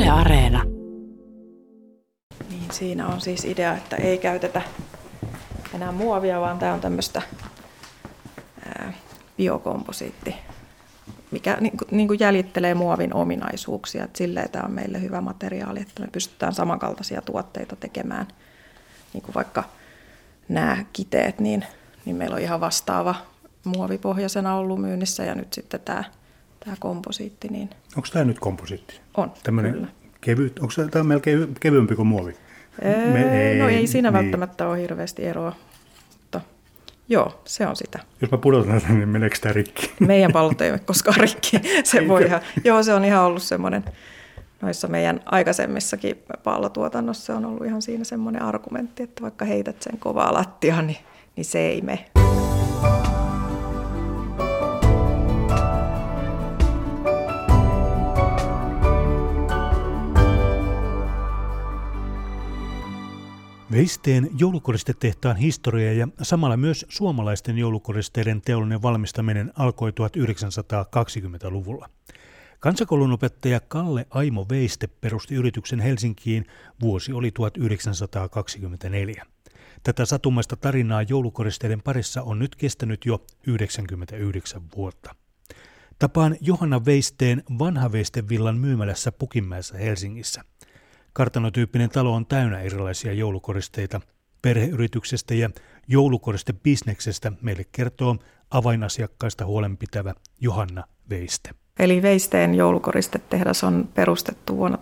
Yle Areena. Niin siinä on siis idea, että ei käytetä enää muovia, vaan tämä on tämmöistä biokomposiitti, mikä niin kuin jäljittelee muovin ominaisuuksia. Et silleen tämä on meille hyvä materiaali, että me pystytään samankaltaisia tuotteita tekemään. Niin kuin vaikka nämä kiteet, niin meillä on ihan vastaava muovipohjaisena ollut myynnissä ja nyt sitten tämä komposiitti. Niin onko tämä nyt komposiitti? On, tämmöinen kyllä. Kevyt, onko tämä melkein kevyempi kuin muovi? Ei siinä välttämättä ole hirveästi eroa, mutta joo, se on sitä. Jos mä pudotan sen, niin meneekö tämä rikki? Meidän pallot ei ole koskaan rikki. Se on ihan ollut semmoinen, noissa meidän aikaisemmissakin pallotuotannossa on ollut ihan siinä semmoinen argumentti, että vaikka heität sen kovaa lattiaan, niin se ei mene. Veisteen joulukoristetehtaan historia ja samalla myös suomalaisten joulukoristeiden teollinen valmistaminen alkoi 1920-luvulla. Kansakoulunopettaja Kalle Aimo Veiste perusti yrityksen Helsinkiin, vuosi oli 1924. Tätä satumaista tarinaa joulukoristeiden parissa on nyt kestänyt jo 99 vuotta. Tapaan Johanna Veisteen Vanha Veiste-villan myymälässä Pukinmäessä Helsingissä. Kartanotyyppinen talo on täynnä erilaisia joulukoristeita. Perheyrityksestä ja joulukoristebisneksestä meille kertoo avainasiakkaista huolenpitävä Johanna Veiste. Eli Veisteen joulukoristetehdas on perustettu vuonna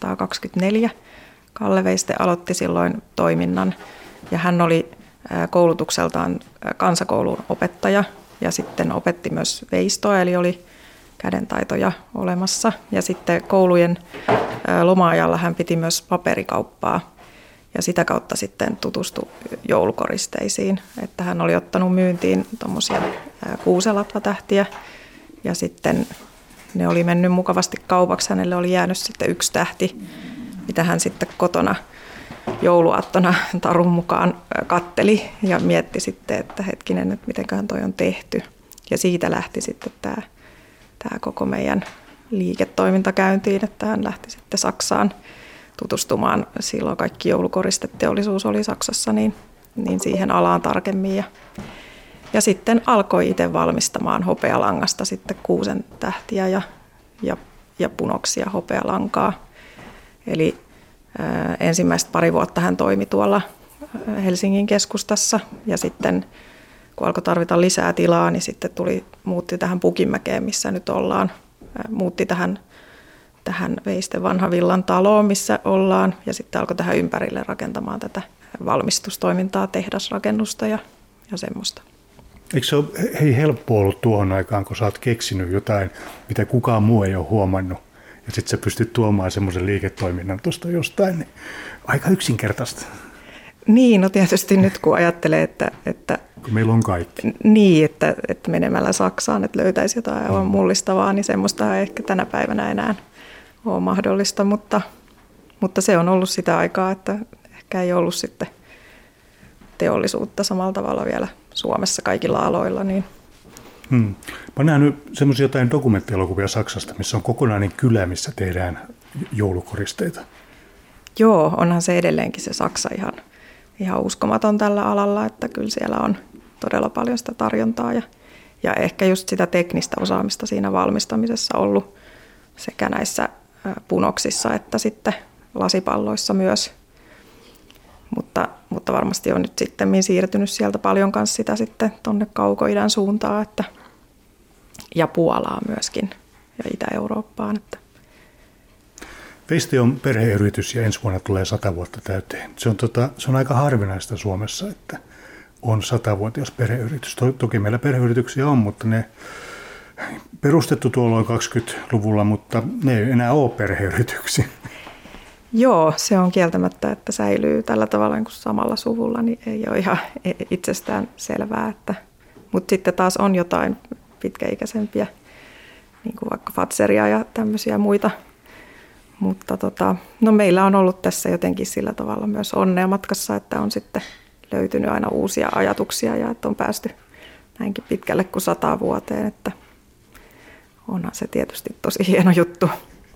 1924. Kalle Veiste aloitti silloin toiminnan ja hän oli koulutukseltaan kansakoulun opettaja ja sitten opetti myös veistoa, eli oli kädentaitoja olemassa. Ja sitten koulujen loma-ajalla hän piti myös paperikauppaa ja sitä kautta sitten tutustui joulukoristeisiin. Että hän oli ottanut myyntiin tuommoisia kuuselatvatähtiä ja sitten ne oli mennyt mukavasti kaupaksi. Hänelle oli jäänyt sitten yksi tähti, mitä hän sitten kotona jouluaattona tarun mukaan katteli ja mietti sitten, että hetkinen, että mitenköhän toi on tehty. Ja siitä lähti sitten tämä koko meidän liiketoiminta käyntiin, että hän lähti sitten Saksaan tutustumaan. Silloin kaikki joulukoristeteollisuus oli Saksassa, niin siihen alaan tarkemmin. Ja sitten alkoi itse valmistamaan hopealangasta sitten kuusen tähtiä ja punoksia hopealankaa. Eli ensimmäistä pari vuotta hän toimi tuolla Helsingin keskustassa ja sitten kun alkoi tarvita lisää tilaa, niin sitten muutti tähän Pukinmäkeen, missä nyt ollaan. Muutti tähän Veiste Vanha villan taloon, missä ollaan, ja sitten alkoi tähän ympärille rakentamaan tätä valmistustoimintaa, tehdasrakennusta ja semmoista. Eikö se ole helppo ollut tuohon aikaan, kun sä oot keksinyt jotain, mitä kukaan muu ei ole huomannut, ja sitten sä pystyt tuomaan semmoisen liiketoiminnan tuosta jostain, niin aika yksinkertaista. Niin, no tietysti nyt kun ajattelee, että kun meillä on kaikki. Niin, että menemällä Saksaan, että löytäisi jotain aivan mullistavaa, niin semmoista ei ehkä tänä päivänä enää ole mahdollista, mutta se on ollut sitä aikaa, että ehkä ei ollut sitten teollisuutta samalla tavalla vielä Suomessa kaikilla aloilla. Niin. Mä oon nähnyt semmoisia jotain dokumenttielokuvia Saksasta, missä on kokonainen kylä, missä tehdään joulukoristeita. Joo, onhan se edelleenkin se Saksa ihan uskomaton tällä alalla, että kyllä siellä on todella paljon sitä tarjontaa ja ehkä just sitä teknistä osaamista siinä valmistamisessa ollut sekä näissä punoksissa että sitten lasipalloissa myös. Mutta varmasti on nyt sitten siirtynyt sieltä paljon kanssa sitä sitten tuonne Kaukoidän suuntaan ja Puolaan myöskin ja Itä-Eurooppaan. Että. Veiste on perheyritys ja ensi vuonna tulee 100 vuotta täyteen. Se on aika harvinaista Suomessa, että on 100-vuotias perheyritys. Toki meillä perheyrityksiä on, mutta ne perustettu tuolloin 20-luvulla, mutta ne ei enää ole perheyrityksiä. Joo, se on kieltämättä, että säilyy tällä tavalla niin kuin samalla suvulla, niin ei ole ihan itsestään selvää. Mutta sitten taas on jotain pitkäikäisempiä, niin kuin vaikka Fazeria ja tämmöisiä muita. Mutta no meillä on ollut tässä jotenkin sillä tavalla myös onnea matkassa, että on sitten löytynyt aina uusia ajatuksia ja että on päästy näinkin pitkälle kuin 100 vuoteen, että onhan se tietysti tosi hieno juttu.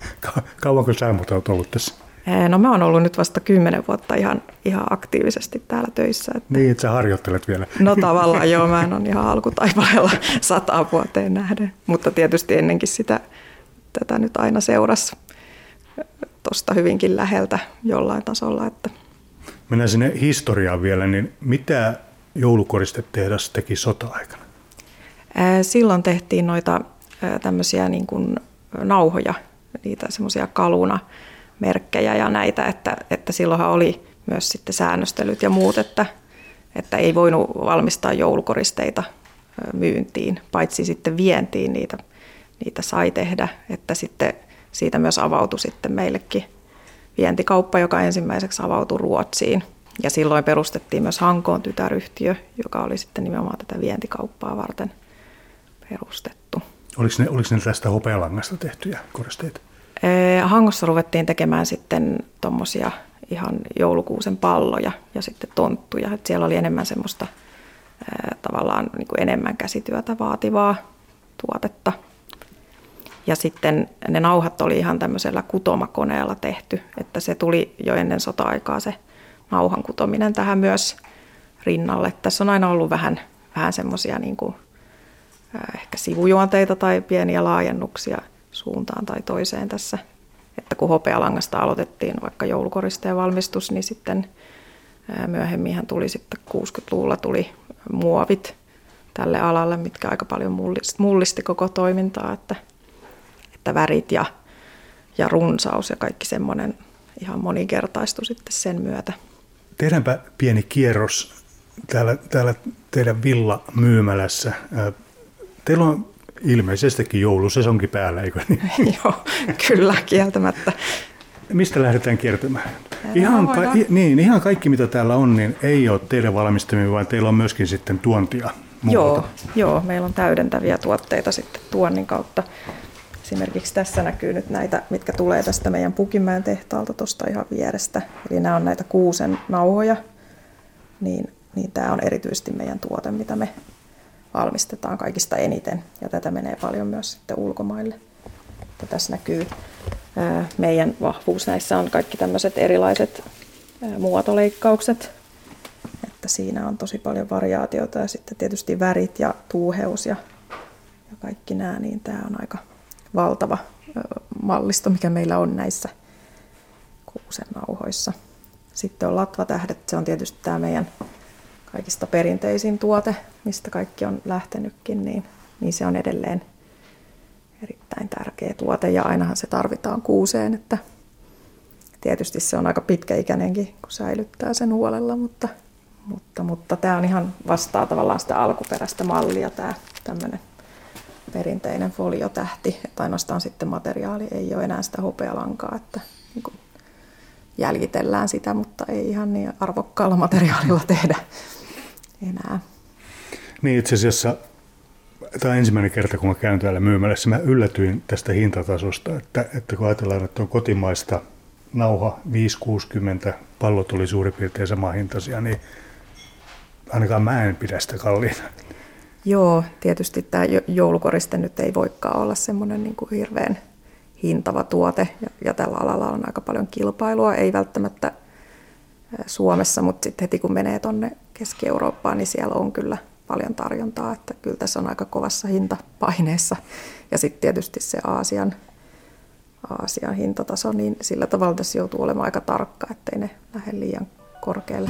Kauanko sä muuten olet ollut tässä? No mä oon ollut nyt vasta 10 vuotta ihan aktiivisesti täällä töissä. Että... Niin, että sä harjoittelet vielä. No tavallaan joo, mä en ole ihan alkutaipaleella 100 vuoteen nähden, mutta tietysti ennenkin tätä nyt aina seurasi tuosta hyvinkin läheltä jollain tasolla. Että... Mennään sinne historiaan vielä, niin mitä joulukoristetehdas teki sota-aikana? Silloin tehtiin noita tämmöisiä niin kuin nauhoja, niitä semmoisia kaluna-merkkejä ja näitä, että silloinhan oli myös sitten säännöstelyt ja muut, että ei voinut valmistaa joulukoristeita myyntiin, paitsi sitten vientiin niitä sai tehdä, että sitten siitä myös avautui sitten meillekin vientikauppa, joka ensimmäiseksi avautui Ruotsiin. Ja silloin perustettiin myös Hankoon tytäryhtiö, joka oli sitten nimenomaan tätä vientikauppaa varten perustettu. Oliko ne tästä hopealangasta tehtyjä koristeita? Hangossa ruvettiin tekemään sitten tuommoisia ihan joulukuusen palloja ja sitten tonttuja. Et siellä oli enemmän semmoista tavallaan niin kuin enemmän käsityötä vaativaa tuotetta. Ja sitten ne nauhat oli ihan tämmöisellä kutomakoneella tehty, että se tuli jo ennen sota-aikaa se nauhan kutominen tähän myös rinnalle. Tässä on aina ollut vähän semmoisia niin kuin ehkä sivujuonteita tai pieniä laajennuksia suuntaan tai toiseen tässä. Että kun hopealangasta aloitettiin vaikka joulukoristeen valmistus, niin sitten myöhemminhän tuli sitten 60-luvulla tuli muovit tälle alalle, mitkä aika paljon mullisti koko toimintaa, että värit ja runsaus ja kaikki semmoinen ihan moninkertaistui sitten sen myötä. Tehdäänpä pieni kierros täällä teidän villamyymälässä. Teillä on ilmeisestikin joulusesonkin päällä, eikö niin? Joo, kyllä, kieltämättä. Mistä lähdetään kiertämään? Ihan kaikki, mitä täällä on, niin ei ole teidän valmistamia, vaan teillä on myöskin sitten tuontia muualta. Joo, meillä on täydentäviä tuotteita sitten tuonnin kautta. Esimerkiksi tässä näkyy nyt näitä, mitkä tulee tästä meidän Pukinmäen tehtaalta tuosta ihan vierestä. Eli nämä on näitä kuusen nauhoja, niin tämä on erityisesti meidän tuote, mitä me valmistetaan kaikista eniten. Ja tätä menee paljon myös sitten ulkomaille. Ja tässä näkyy meidän vahvuus. Näissä on kaikki tämmöiset erilaiset muotoleikkaukset. Että siinä on tosi paljon variaatiota ja sitten tietysti värit ja tuuheus ja kaikki nämä, niin tämä on aika valtava mallisto, mikä meillä on näissä kuusen nauhoissa. Sitten on latvatähdet, se on tietysti tämä meidän kaikista perinteisin tuote, mistä kaikki on lähtenytkin, niin se on edelleen erittäin tärkeä tuote ja ainahan se tarvitaan kuuseen, että tietysti se on aika pitkäikäinenkin, kun säilyttää sen huolella, mutta tämä on ihan vastaa tavallaan sitä alkuperäistä mallia, tämä tämmöinen perinteinen foliotähti, että ainoastaan sitten materiaali ei ole enää sitä hopealankaa, että niin kuin jäljitellään sitä, mutta ei ihan niin arvokkaalla materiaalilla tehdä enää. Niin itse asiassa tämä on ensimmäinen kerta, kun mä käyn täällä myymälässä, mä yllätyin tästä hintatasosta, että kun ajatellaan, että on kotimaista nauha 5,60, pallot oli suurin piirtein sama hintaisia, niin ainakaan mä en pidä sitä kalliina. Joo, tietysti tämä joulukoriste nyt ei voikaan olla semmoinen niin kuin hirveän hintava tuote ja tällä alalla on aika paljon kilpailua, ei välttämättä Suomessa, mutta sitten heti kun menee tuonne Keski-Eurooppaan, niin siellä on kyllä paljon tarjontaa, että kyllä tässä on aika kovassa hintapaineessa ja sitten tietysti se Aasian hintataso, niin sillä tavalla tässä joutuu olemaan aika tarkka, ettei ne lähde liian korkealle.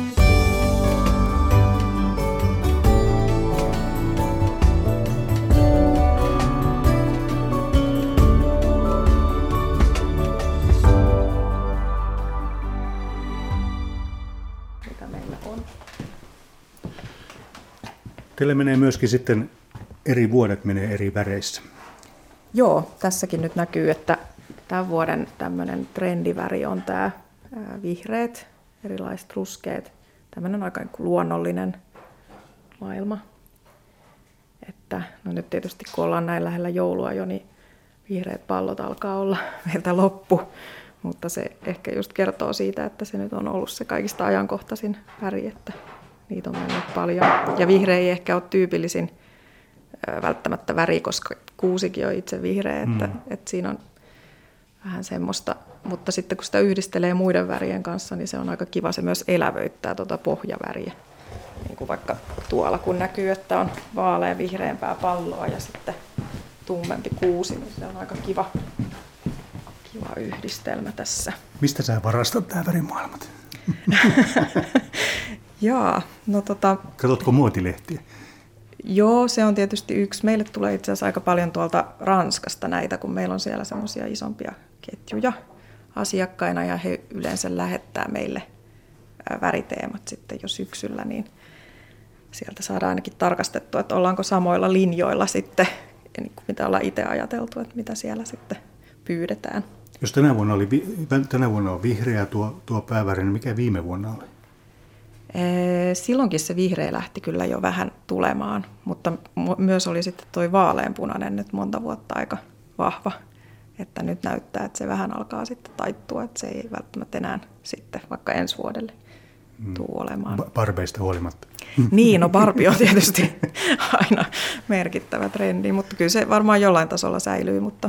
Teille menee myöskin sitten eri vuodet menee eri väreissä. Joo, tässäkin nyt näkyy, että tämän vuoden tämmöinen trendiväri on tämä vihreät, erilaiset ruskeat, tämmöinen aika luonnollinen maailma. Että, no nyt tietysti kun ollaan näin lähellä joulua jo, niin vihreät pallot alkaa olla meiltä loppu, mutta se ehkä just kertoo siitä, että se nyt on ollut se kaikista ajankohtaisin väri, että niitä on mennyt paljon. Ja vihreä ei ehkä ole tyypillisin välttämättä väri, koska kuusikin on itse vihreä, että siinä on vähän semmoista. Mutta sitten kun sitä yhdistelee muiden värien kanssa, niin se on aika kiva. Se myös elävöittää tuota pohjaväriä. Niin kuin vaikka tuolla kun näkyy, että on vaalean vihreämpää palloa ja sitten tummempi kuusi, niin se on aika kiva yhdistelmä tässä. Mistä sä varastat tää värimaailmat? Jaa, no Katsotko muotilehtiä? Joo, se on tietysti yksi. Meille tulee itse asiassa aika paljon tuolta Ranskasta näitä, kun meillä on siellä semmoisia isompia ketjuja asiakkaina ja he yleensä lähettää meille väriteemat sitten jo syksyllä, niin sieltä saadaan ainakin tarkastettua, että ollaanko samoilla linjoilla sitten, niin kuin mitä ollaan itse ajateltu, että mitä siellä sitten pyydetään. Jos tänä vuonna on vihreä tuo pääväri, niin mikä viime vuonna oli? Silloinkin se vihreä lähti kyllä jo vähän tulemaan, mutta myös oli sitten tuo vaaleanpunainen nyt monta vuotta aika vahva, että nyt näyttää, että se vähän alkaa sitten taittua, että se ei välttämättä enää sitten vaikka ensi vuodelle tule olemaan. Barbeista huolimatta. Niin, no Barbie on tietysti aina merkittävä trendi, mutta kyllä se varmaan jollain tasolla säilyy, mutta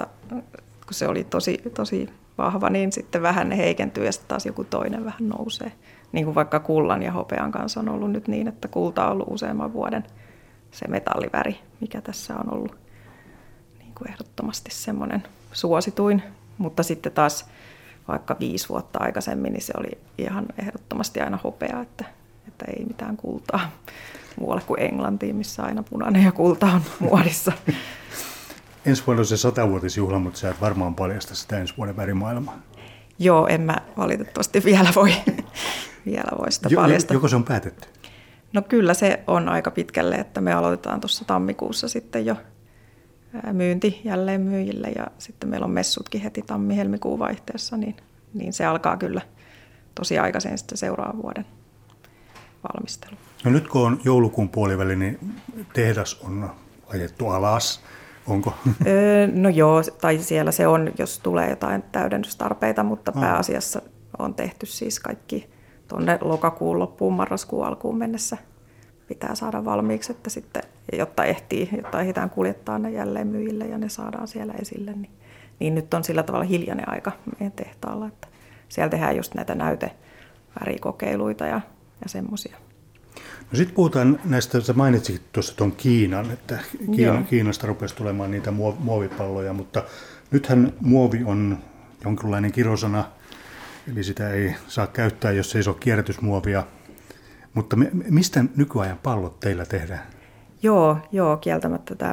kun se oli tosi vahva, niin sitten vähän ne heikentyy ja sitten taas joku toinen vähän nousee. Niin kuin vaikka kullan ja hopean kanssa on ollut nyt niin, että kulta on ollut useamman vuoden se metalliväri, mikä tässä on ollut niin kuin ehdottomasti semmoinen suosituin. Mutta sitten taas vaikka 5 vuotta aikaisemmin, niin se oli ihan ehdottomasti aina hopea, että ei mitään kultaa muualle kuin Englantiin, missä aina punainen ja kulta on muodissa. Ensi vuonna on se 100-vuotisjuhla, mutta sä et varmaan paljasta sitä ensi vuoden värimaailmaa. Joo, en mä valitettavasti vielä voi sitä paljastaa. Joko se on päätetty? No kyllä se on aika pitkälle, että me aloitetaan tuossa tammikuussa sitten jo myynti jälleen myyjille ja sitten meillä on messutkin heti tammi-helmikuun vaihteessa, niin se alkaa kyllä tosi aikaisin sitten seuraavan vuoden valmistelu. No nyt kun on joulukuun puoliväli, niin tehdas on ajettu alas. Onko? No joo, tai siellä se on, jos tulee jotain täydennystarpeita, mutta pääasiassa on tehty siis kaikki tuonne lokakuun loppuun, marraskuun alkuun mennessä pitää saada valmiiksi, että sitten, jotta ehditään kuljettaa ne jälleen myyjille ja ne saadaan siellä esille, niin nyt on sillä tavalla hiljainen aika meidän tehtaalla, että siellä tehdään just näitä näytevärikokeiluita ja semmoisia. No sitten puhutaan näistä, sä mainitsit tuossa tuon Kiinan, että Kiinasta rupesi tulemaan niitä muovipalloja, mutta nythän muovi on jonkinlainen kirosana, eli sitä ei saa käyttää, jos ei se ole kierrätysmuovia. Mutta mistä nykyajan pallot teillä tehdään? Joo, kieltämättä tämä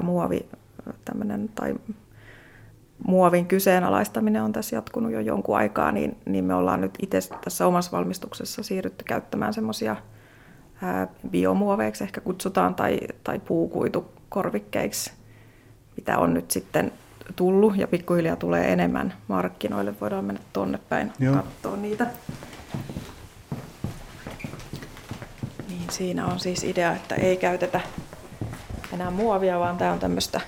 muovin kyseenalaistaminen on tässä jatkunut jo jonkun aikaa, niin me ollaan nyt itse tässä omassa valmistuksessa siirrytty käyttämään semmoisia biomuoveiksi ehkä kutsutaan, tai puukuitukorvikkeiksi, mitä on nyt sitten tullut ja pikkuhiljaa tulee enemmän markkinoille. Voidaan mennä tuonne päin katsoa niitä. Niin siinä on siis idea, että ei käytetä enää muovia, vaan tämä on tämmöistä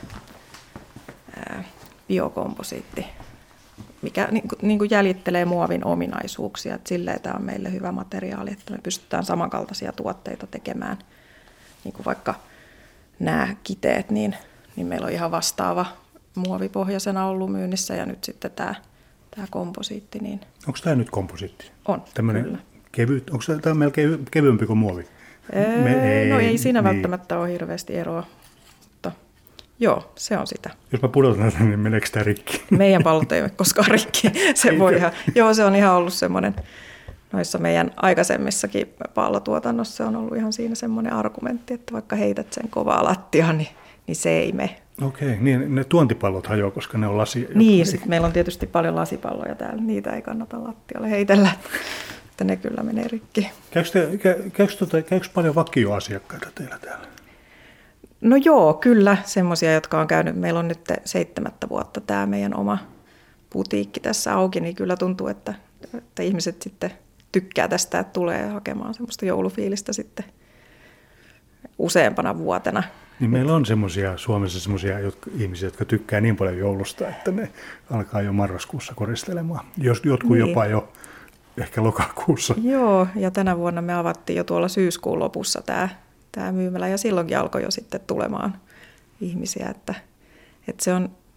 biokomposiitti, mikä niin kuin jäljittelee muovin ominaisuuksia. Että silleen tämä on meille hyvä materiaali, että me pystytään samankaltaisia tuotteita tekemään. Niin kuin vaikka nämä kiteet, niin meillä on ihan vastaava muovipohjaisena ollut myynnissä ja nyt sitten tämä komposiitti. Niin onko tämä nyt komposiitti? On, tämmöinen kyllä. Kevyt, onko tämä melkein kevyempi kuin muovi? No ei siinä välttämättä ole hirveästi eroa. Joo, se on sitä. Jos mä pudotan sen, niin meneekö tämä rikki? Meidän pallot ei ole koskaan rikki. Se on ihan ollut semmoinen, noissa meidän aikaisemmissakin pallotuotannossa on ollut ihan siinä semmoinen argumentti, että vaikka heität sen kovaa lattiaan, niin se ei mene. Okei, niin ne tuontipallot hajoaa, koska ne on lasia. Niin, sitten meillä on tietysti paljon lasipalloja täällä. Niitä ei kannata lattialle heitellä, että ne kyllä menee rikki. Käykö paljon vakioasiakkaita teillä täällä? No joo, kyllä semmoisia, jotka on käynyt. Meillä on nyt 7 vuotta tämä meidän oma putiikki tässä auki, niin kyllä tuntuu, että ihmiset sitten tykkää tästä, että tulee hakemaan semmoista joulufiilistä sitten useampana vuotena. Niin meillä on Suomessa semmoisia ihmisiä, jotka tykkää niin paljon joulusta, että ne alkaa jo marraskuussa koristelemaan. Jotkut jopa jo ehkä lokakuussa. Joo, ja tänä vuonna me avattiin jo tuolla syyskuun lopussa tämä myymälä, ja silloinkin alkoi jo sitten tulemaan ihmisiä, että se on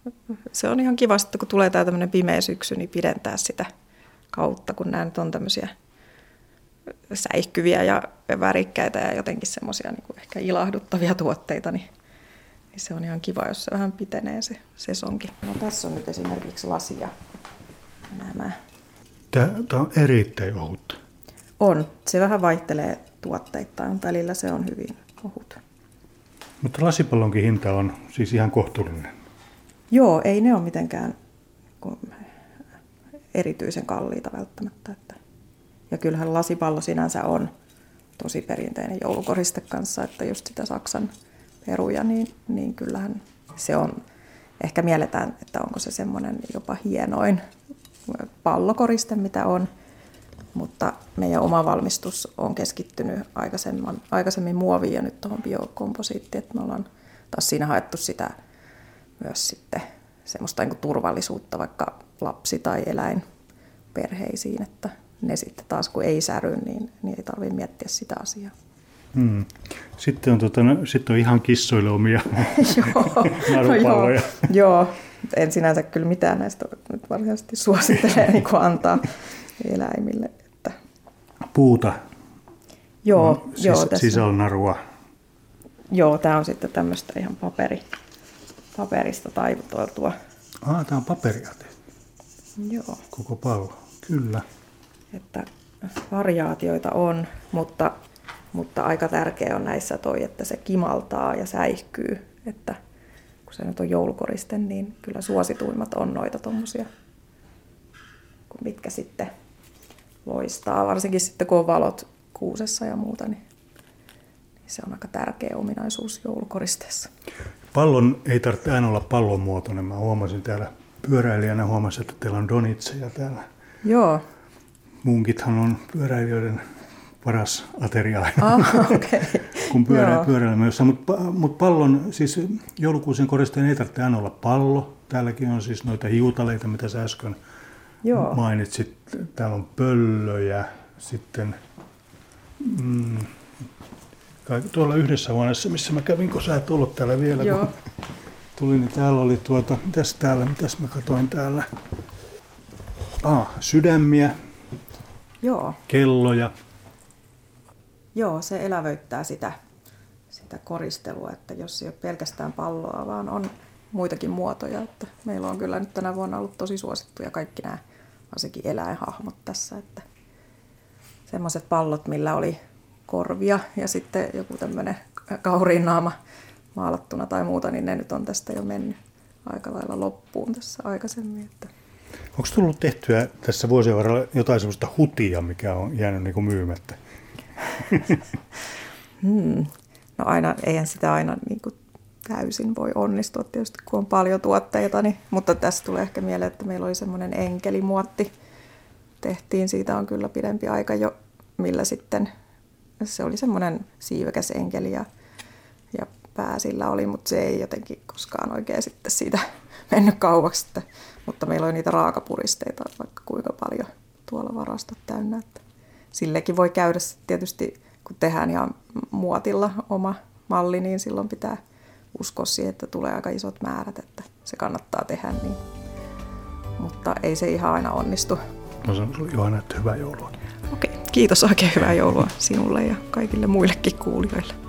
se on ihan kiva sitten, kun tulee tämä tämmöinen pimeä syksy, niin pidentää sitä kautta, kun nämä nyt on tämmöisiä säihkyviä ja värikkäitä ja jotenkin semmoisia niin kuin ehkä ilahduttavia tuotteita, niin se on ihan kiva, jos se vähän pitenee se sesonki. No tässä on nyt esimerkiksi lasia. Nämä. Tämä on erittäin ohutta. On. Se vähän vaihtelee tuotteittain. Välillä se on hyvin ohut. Mutta lasipallonkin hinta on siis ihan kohtuullinen. Joo, ei ne ole mitenkään erityisen kalliita välttämättä. Ja kyllähän lasipallo sinänsä on tosi perinteinen joulukoriste kanssa, että just sitä Saksan peruja, niin kyllähän se on, ehkä mielletään, että onko se semmoinen jopa hienoin pallokoriste, mitä on, mutta meidän oma valmistus on keskittynyt aikaisemmin muoviin ja nyt tuohon biokomposiittiin, että me ollaan taas siinä haettu sitä myös sitten semmoista niin kuin turvallisuutta vaikka lapsi- tai eläinperheisiin, että ne sitten taas kun ei säry, niin ei tarvitse miettiä sitä asiaa. Sitten on ihan kissoille omia narupalloja. Joo, en sinänsä kyllä mitään näistä nyt varsinaisesti suosittele niin antaa eläimille. Että. Puuta. Joo, sisällä narua. Joo, tämä on sitten tämmöistä ihan paperista taivuteltua. Tämä on paperia tehty. Joo. Koko pallo, kyllä. Että variaatioita on, mutta aika tärkeä on näissä toi, että se kimaltaa ja säihkyy. Että kun se nyt on joulukoriste, niin kyllä suosituimmat on noita tommosia, mitkä sitten loistaa. Varsinkin sitten kun on valot kuusessa ja muuta, niin se on aika tärkeä ominaisuus joulukoristeessa. Pallon ei tarvitse aina olla pallon muotoinen. Mä huomasin täällä pyöräilijänä, että teillä on donitseja täällä. Joo. Munkithan on pyöräilijöiden paras ateria, Okay. kun pyöräilemässä. Mutta pallon, siis joulukuusen koristeen ei tarvitse aina olla pallo. Täälläkin on siis noita hiutaleita, mitä sä äsken mainitsit. Täällä on pöllöjä, sitten tuolla yhdessä huoneessa, missä mä kävin, kun sä et ollut täällä vielä. Joo. Kun tulin, niin täällä oli mitäs mä katsoin täällä? Sydämiä. Joo. Kelloja. Joo, se elävöittää sitä koristelua, että jos ei ole pelkästään palloa, vaan on muitakin muotoja. Että meillä on kyllä nyt tänä vuonna ollut tosi suosittuja kaikki nämä varsinkin eläinhahmot tässä. Että semmoiset pallot, millä oli korvia ja sitten joku tämmöinen kauriinnaama maalattuna tai muuta, niin ne nyt on tästä jo mennyt aika lailla loppuun tässä aikaisemmin. Että. Onko tullut tehtyä tässä vuosien varrella jotain sellaista hutia, mikä on jäänyt niin kuin myymättä? No eihän sitä aina niin kuin täysin voi onnistua tietysti, kun on paljon tuotteita, niin, mutta tässä tulee ehkä mieleen, että meillä oli semmoinen enkelimuotti. Tehtiin, siitä on kyllä pidempi aika jo, millä sitten se oli semmoinen siivekäs enkeli ja pää sillä oli, mutta se ei jotenkin koskaan oikein sitten siitä mennyt kauaksi. Mutta meillä oli niitä raakapuristeita vaikka kuinka paljon tuolla varastot täynnä. Että sillekin voi käydä tietysti, kun tehdään ihan muotilla oma malli, niin silloin pitää uskoa siihen, että tulee aika isot määrät, että se kannattaa tehdä. Niin. Mutta ei se ihan aina onnistu. No sanon sinulle, Johanna, että hyvää joulua. Okei, kiitos, oikein hyvää joulua sinulle ja kaikille muillekin kuulijoille.